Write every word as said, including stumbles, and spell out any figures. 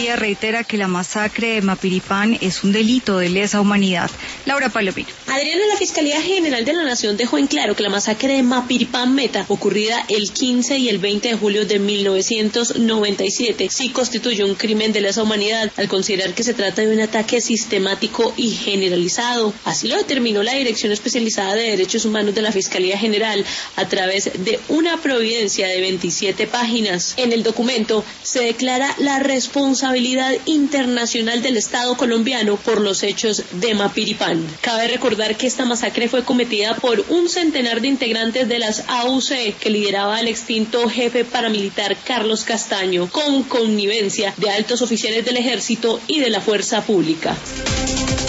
Fiscalía reitera que la masacre de Mapiripán es un delito de lesa humanidad. Laura Palomino. Adriana, la Fiscalía General de la Nación dejó en claro que la masacre de Mapiripán Meta, ocurrida el quince y el veinte de julio de mil novecientos noventa y siete, sí constituye un crimen de lesa humanidad, al considerar que se trata de un ataque sistemático y generalizado. Así lo determinó la Dirección Especializada de Derechos Humanos de la Fiscalía General a través de una providencia de veintisiete páginas. En el documento se declara la responsabilidad internacional del Estado colombiano por los hechos de Mapiripán. Cabe recordar que esta masacre fue cometida por un centenar de integrantes de las A U C que lideraba el extinto jefe paramilitar Carlos Castaño, con connivencia de altos oficiales del ejército y de la fuerza pública.